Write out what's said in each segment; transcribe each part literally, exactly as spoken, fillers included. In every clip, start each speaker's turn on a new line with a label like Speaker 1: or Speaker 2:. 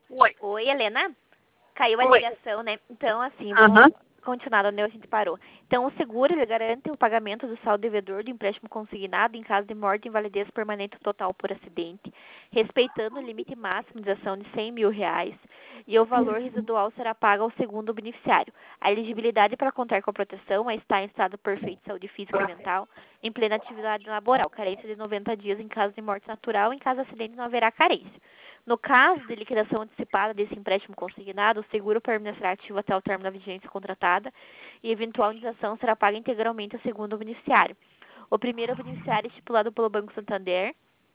Speaker 1: Oi.
Speaker 2: Oi, Helena? Caiu a
Speaker 1: Oi.
Speaker 2: ligação, né? Então, assim,
Speaker 1: Aham.
Speaker 2: vamos continuar onde a gente parou. Então, o seguro, ele garante o pagamento do saldo devedor do empréstimo consignado em caso de morte, invalidez permanente total por acidente, respeitando o limite máximo de ação de cem mil reais, e o valor residual será pago ao segundo beneficiário. A elegibilidade para contar com a proteção é estar em estado perfeito de saúde física e mental, em plena atividade laboral, carência de noventa dias em caso de morte natural, em caso de acidente não haverá carência. No caso de liquidação antecipada desse empréstimo consignado, o seguro permanecerá ativo até o término da vigência contratada e eventual indenização será paga integralmente ao segundo beneficiário. O primeiro beneficiário é estipulado pelo Banco Santander,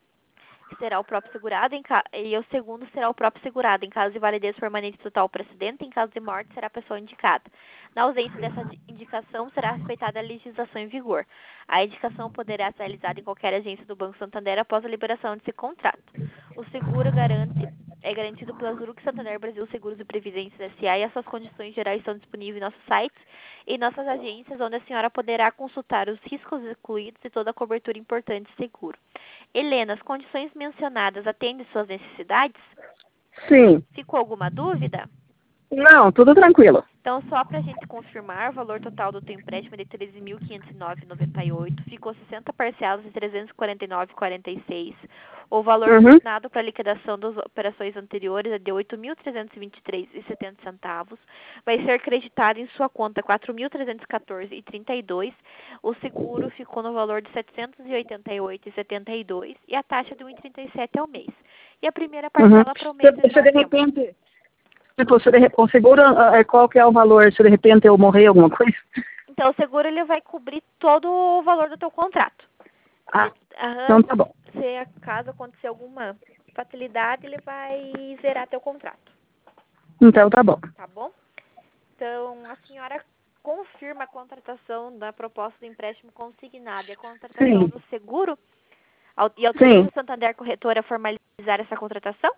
Speaker 2: que será o próprio segurado, em ca... e o segundo será o próprio segurado. Em caso de validez permanente total para acidente, em caso de morte, será a pessoa indicada. Na ausência dessa indicação, será respeitada a legislação em vigor. A indicação poderá ser realizada em qualquer agência do Banco Santander após a liberação desse contrato. O seguro garante é garantido pela Zurich Santander Brasil Seguros e Previdência S A e as suas condições gerais estão disponíveis em nossos sites e nossas agências, onde a senhora poderá consultar os riscos incluídos e toda a cobertura importante de seguro. Helena, as condições mencionadas atendem suas necessidades?
Speaker 1: Sim.
Speaker 2: Ficou alguma dúvida?
Speaker 1: Não, tudo tranquilo.
Speaker 2: Então, só para a gente confirmar, o valor total do teu empréstimo é de treze mil quinhentos e nove vírgula noventa e oito, ficou sessenta parcelas de trezentos e quarenta e nove vírgula quarenta e seis. O valor
Speaker 1: Uhum.
Speaker 2: destinado para a liquidação das operações anteriores é de oito mil trezentos e vinte e três vírgula setenta centavos. Vai ser creditado em sua conta quatro mil trezentos e quatorze vírgula trinta e dois. O seguro ficou no valor de setecentos e oitenta e oito vírgula setenta e dois e a taxa de um vírgula trinta e sete ao mês. E a primeira
Speaker 1: Uhum.
Speaker 2: parcela para o mês de
Speaker 1: Se, se de
Speaker 2: novembro.
Speaker 1: repente, tipo, se de, re- o seguro, ah, é, qual que é o valor? Se de repente eu morrer alguma coisa?
Speaker 2: Então, o seguro ele vai cobrir todo o valor do teu contrato.
Speaker 1: Ah,
Speaker 2: Se, aham,
Speaker 1: então tá bom.
Speaker 2: se caso acontecer alguma fatalidade, ele vai zerar teu contrato,
Speaker 1: Então tá bom.
Speaker 2: tá bom? Então, a senhora confirma a contratação da proposta do empréstimo consignado e a contratação
Speaker 1: Sim,
Speaker 2: do seguro Au- e autoriza
Speaker 1: sim,
Speaker 2: o Santander Corretora a formalizar essa contratação?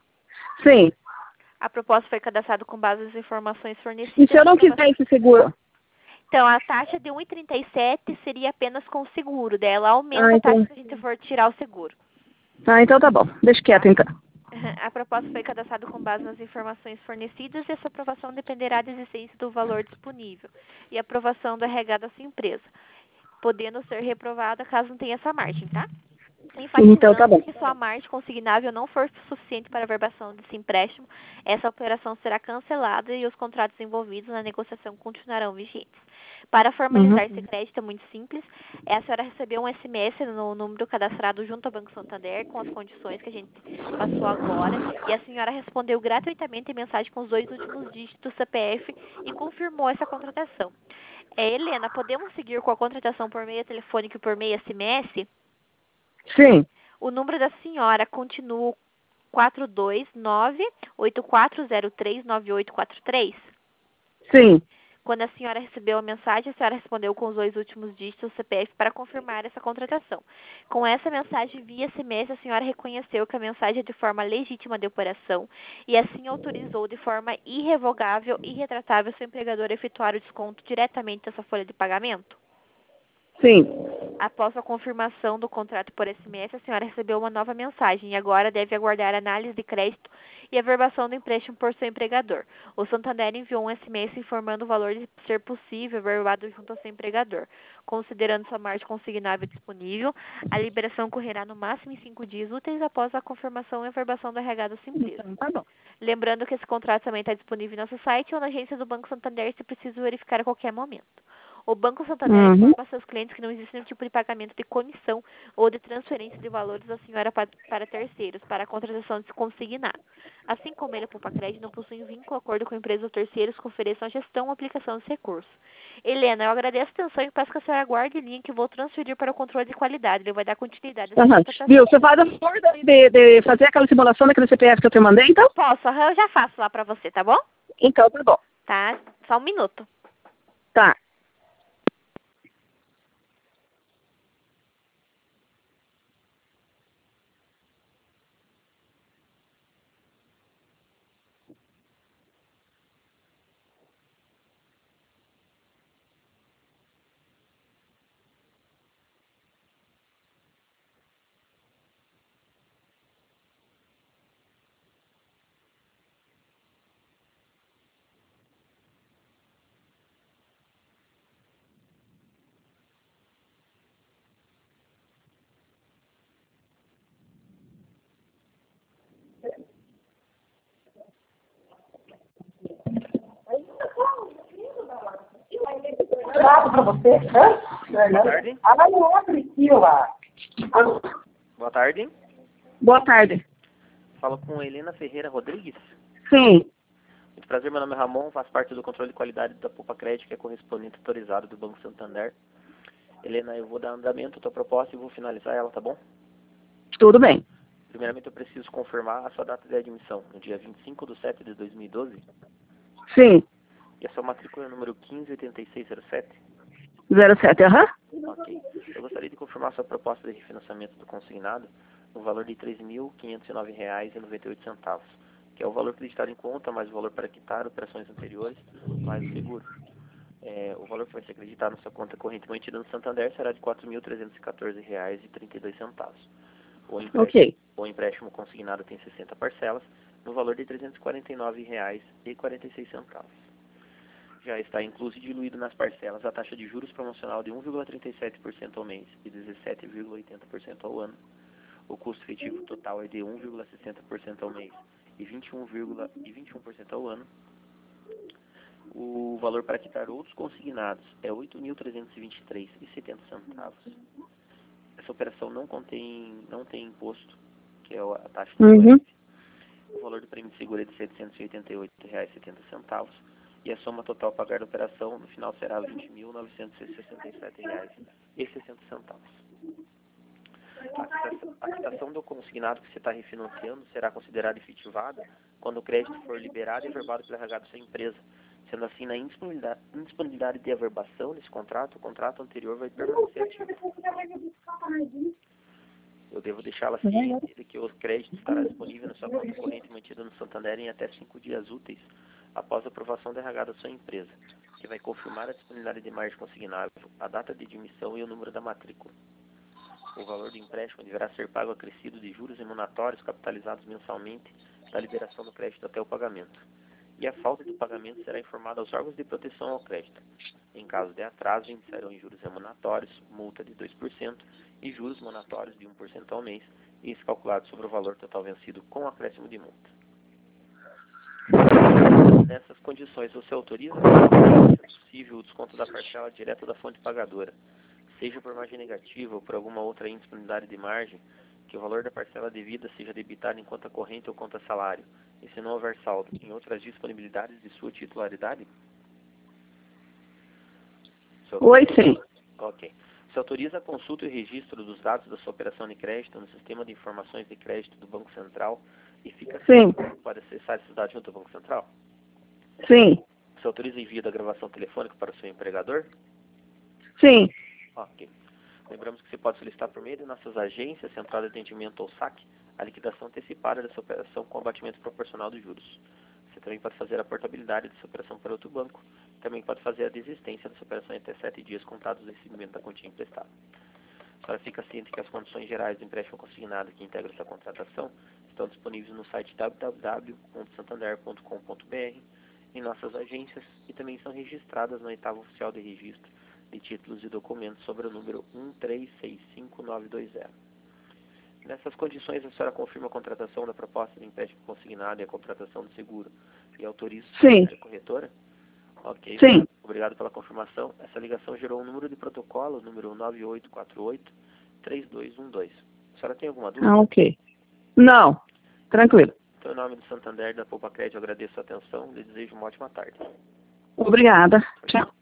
Speaker 1: sim.
Speaker 2: A proposta foi cadastrada com base nas informações
Speaker 1: E se
Speaker 2: fornecidas
Speaker 1: eu
Speaker 2: na
Speaker 1: não
Speaker 2: aprovação.
Speaker 1: quiser esse seguro?
Speaker 2: Então, a taxa de um vírgula trinta e sete seria apenas com o seguro, daí ela
Speaker 1: Ah,
Speaker 2: aumenta a taxa
Speaker 1: então.
Speaker 2: se a gente for tirar o seguro.
Speaker 1: Ah, então tá bom. Deixa quieto
Speaker 2: Tá?
Speaker 1: então.
Speaker 2: A proposta foi cadastrada com base nas informações fornecidas e essa aprovação dependerá da existência do valor disponível e aprovação do R H da sua empresa, podendo ser reprovada caso não tenha essa margem, tá?
Speaker 1: Então tá
Speaker 2: Enfatizando
Speaker 1: bom.
Speaker 2: que sua margem consignável não for suficiente para a verbação desse empréstimo, essa operação será cancelada e os contratos envolvidos na negociação continuarão vigentes. Para
Speaker 1: Uhum.
Speaker 2: formalizar esse crédito é muito simples. É a senhora recebeu um S M S no número cadastrado junto ao Banco Santander com as condições que a gente passou agora e a senhora respondeu gratuitamente a mensagem com os dois últimos dígitos do C P F e confirmou essa contratação. É, Helena, podemos seguir com a contratação por meio telefônico e por meio S M S?
Speaker 1: Sim,
Speaker 2: O número da senhora continua quatro dois nove, oito quatro zero três, nove oito quatro três?
Speaker 1: sim.
Speaker 2: Quando a senhora recebeu a mensagem, a senhora respondeu com os dois últimos dígitos do C P F para confirmar essa contratação. Com essa mensagem via S M S, a senhora reconheceu que a mensagem é de forma legítima de operação e assim autorizou de forma irrevogável e retratável seu empregador a efetuar o desconto diretamente dessa folha de pagamento?
Speaker 1: Sim.
Speaker 2: Após a confirmação do contrato por S M S, a senhora recebeu uma nova mensagem e agora deve aguardar a análise de crédito e a verbação do empréstimo por seu empregador. O Santander enviou um S M S informando o valor de ser possível verbado junto ao seu empregador. Considerando sua margem consignável disponível, a liberação ocorrerá no máximo em cinco dias úteis após a confirmação e a verbação do R H da sua empresa.
Speaker 1: Então tá bom.
Speaker 2: Lembrando que esse contrato também está disponível no nosso site ou na agência do Banco Santander se preciso verificar a qualquer momento. O Banco Santander
Speaker 1: Uhum.
Speaker 2: informa a seus clientes que não existe nenhum tipo de pagamento de comissão ou de transferência de valores da senhora pa- para terceiros para a contratação de consignado. Assim como ele, a Poupa Crédito, não possui um vínculo, acordo com empresas ou terceiros que ofereçam a gestão ou aplicação dos recursos. Helena, eu agradeço a atenção e peço que a senhora aguarde em linha que eu vou transferir para o controle de qualidade. Ele vai dar continuidade a essa
Speaker 1: Aham. Viu,
Speaker 2: contratação.
Speaker 1: você faz a favor daí de, de fazer aquela simulação daquele C P F que eu te mandei, então?
Speaker 2: Posso, aham, eu já faço lá para você, tá bom?
Speaker 1: Então tá bom.
Speaker 2: Tá? Só um minuto.
Speaker 1: Tá.
Speaker 3: Claro para você. Hã?
Speaker 4: Boa tarde.
Speaker 3: Ah, não é Priscila.
Speaker 4: Boa tarde.
Speaker 1: Boa tarde.
Speaker 4: Falo com Helena Ferreira Rodrigues.
Speaker 1: Sim.
Speaker 4: Muito prazer, meu nome é Ramon, faço parte do controle de qualidade da Poupa Crédito, que é correspondente autorizado do Banco Santander. Helena, eu vou dar andamento à tua proposta e vou finalizar ela, tá bom?
Speaker 1: Tudo bem.
Speaker 4: Primeiramente, eu preciso confirmar a sua data de admissão, no dia vinte e cinco de setembro de dois mil e doze.
Speaker 1: Sim.
Speaker 4: E a sua matrícula é número quinze oitenta e seis zero sete.
Speaker 1: zero sete, aham.
Speaker 4: Ok. Eu gostaria de confirmar a sua proposta de refinanciamento do consignado no valor de três mil quinhentos e nove reais e noventa e oito centavos, que é o valor creditado em conta, mais o valor para quitar operações anteriores, mais o seguro. É, o valor que vai ser acreditado na sua conta corrente mantida no Santander será de quatro mil trezentos e quatorze reais e trinta e dois centavos. O empréstimo,
Speaker 1: Ok.
Speaker 4: o empréstimo consignado tem sessenta parcelas, no valor de trezentos e quarenta e nove reais e quarenta e seis centavos. Já está incluso e diluído nas parcelas a taxa de juros promocional de um vírgula trinta e sete por cento ao mês e dezessete vírgula oitenta por cento ao ano. O custo efetivo total é de um vírgula sessenta por cento ao mês e vinte e um vírgula vinte e um por cento ao ano. O valor para quitar outros consignados é oito mil trezentos e vinte e três reais e setenta centavos. Essa operação não contém, não tem imposto, que é a taxa do
Speaker 1: Uhum.
Speaker 4: I F. O valor do prêmio de seguro é de setecentos e oitenta e oito reais e setenta centavos. E a soma total a pagar da operação no final será vinte mil novecentos e sessenta e sete reais e sessenta centavos. A quitação, a quitação do consignado que você está refinanciando será considerada efetivada quando o crédito for liberado e averbado pelo R H da sua empresa. Sendo assim, na indisponibilidade, indisponibilidade de averbação desse contrato, o contrato anterior vai permanecer ativo. Eu devo deixá-la ciente de que o crédito estará disponível na sua conta corrente mantida no Santander em até cinco dias úteis após a aprovação do R H da sua empresa, que vai confirmar a disponibilidade de margem consignável, a data de admissão e o número da matrícula. O valor do empréstimo deverá ser pago acrescido de juros remuneratórios capitalizados mensalmente da liberação do crédito até o pagamento. E a falta de pagamento será informada aos órgãos de proteção ao crédito. Em caso de atraso, iniciarão em juros remuneratórios, multa de dois por cento e juros monatórios de um por cento ao mês, e isso calculado sobre o valor total vencido com acréscimo de multa. Nessas condições, você autoriza, se possível, o desconto da parcela direto da fonte pagadora, seja por margem negativa ou por alguma outra indisponibilidade de margem, que o valor da parcela devida seja debitado em conta corrente ou conta salário, e se não houver saldo em outras disponibilidades de sua titularidade?
Speaker 1: Oi, sim.
Speaker 4: Ok. Se autoriza a consulta e registro dos dados da sua operação de crédito no Sistema de Informações de Crédito do Banco Central e fica
Speaker 1: Sim.
Speaker 4: pode acessar esses dados junto ao Banco Central?
Speaker 1: Sim.
Speaker 4: Se autoriza o envio da gravação telefônica para o seu empregador?
Speaker 1: Sim.
Speaker 4: Ok. Lembramos que você pode solicitar por meio de nossas agências, Central de Atendimento ou S A C, a liquidação antecipada dessa operação com abatimento proporcional dos juros. Você também pode fazer a portabilidade dessa operação para outro banco. Também pode fazer a desistência dessa operação em até sete dias contados do recebimento da quantia emprestada. A senhora fica ciente que as condições gerais do empréstimo consignado que integra essa contratação estão disponíveis no site w w w ponto santander ponto com ponto b r, em nossas agências, e também são registradas na oitava oficial de registro de títulos e documentos sobre o número um três seis cinco nove dois zero. Nessas condições, a senhora confirma a contratação da proposta de empréstimo consignado e a contratação do seguro e autoriza
Speaker 1: Sim.
Speaker 4: a corretora? Ok.
Speaker 1: Sim.
Speaker 4: Obrigado pela confirmação. Essa ligação gerou um número de protocolo, número nove oito quatro oito três dois um dois. A senhora tem alguma dúvida?
Speaker 1: Ah, ok. Não. Tranquilo.
Speaker 4: Então, em nome do Santander da Poupa Crédito, eu agradeço a atenção e desejo uma ótima tarde.
Speaker 1: Obrigada. Tchau.